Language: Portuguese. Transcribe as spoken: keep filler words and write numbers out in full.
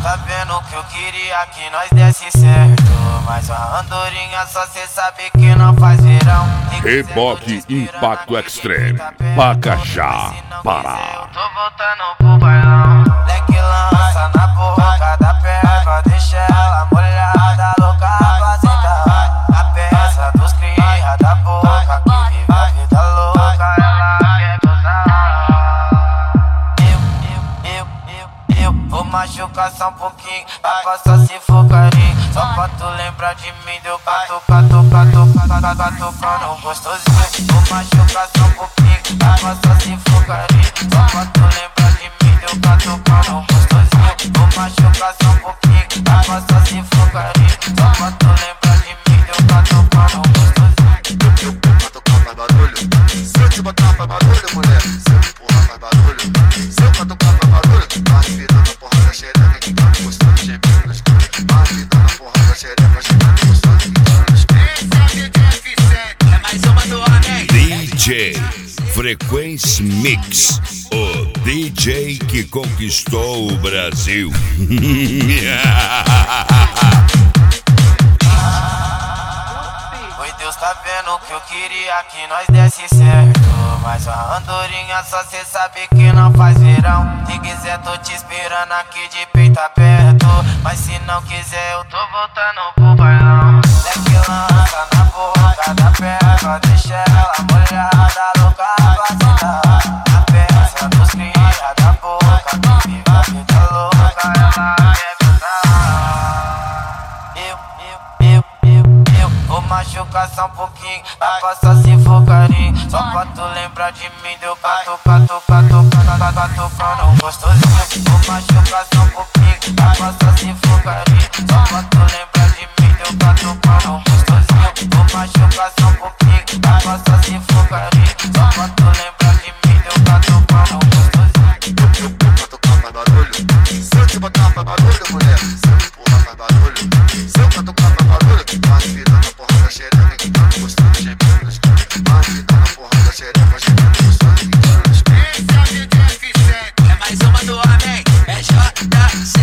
tá vendo que eu queria que nós desse certo, mas a andorinha só cê sabe que não faz verão. Reboque Impacto Extreme, Pacajá, Pará. Eu tô voltando pro bailão. Leque lança na boca da perna, deixa ela molhada, louca pra sentar. A peça dos cria da boca, que vive a vida louca, ela quer gozar. Eu, eu, eu, eu, eu vou machucar só um pouquinho, pra passar se for carinho. Só pra tu lembrar de mim, deu cato, cato, cato, cato, cato, cato, gostosinho. Vou machucar só um pouquinho, pra passar se for carinho. Só pra tu lembrar de mim, deu cato, cato, gostosinho. Vou machucar só um pouquinho, pra passar se for carinho. Só pra tu lembrar de mim, deu cato, cato, gostosinho. Eu pra tocar faz barulho. Se eu te botar faz barulho, mulher. Se eu empurrar faz barulho. Se eu pra tocar faz barulho. Vai virando a porra da xereca, que tá gostando, gemendo nas coisas. Vai virando a porra da xereca, gemendo, gostando, quitando nas coisas. Esse é o D J F sete, é mais uma do homem. D J Frequency Mix, o D J que conquistou o Brasil. Oi, Deus tá vendo que eu queria que nós desse certo, mas a andorinha só cê sabe que não faz verão. Se quiser tô te esperando aqui de peito aberto, mas se não quiser eu tô voltando pro bailão. Leque lança na boca da perna, deixa ela molhada, louca pra sentar. A peça dos cria da boca, que vive a vida louca, ela quer gozar. Eu, eu, eu, eu, eu vou machucar só um pouquinho, pra passar se for carinho. Só pra tu lembrar de mim, deu cato, cato, cato, cato, cato, cato, gostosinho. Vou machucar só um pouquinho, pra passar se for carinho. Só pra tu lembrar de mim, deu cato, cato, gostosinho. Vou machucar só um pouquinho, pra passar se for carinho. Só pra tu lembrar de mim, deu cato, cato, gostosinho. Eu pra tocar faz barulho. Se eu te botar faz barulho, mulher. Se eu empurrar faz barulho. Se eu pra tocar faz barulho. Vai virando a porra da xereca, que tá gostando, gemendo nas coisas. Vai virando a porra da xereca, gemendo, gostando, quitando nas coisas. Esse é o D J F sete, é mais uma do homem. É J C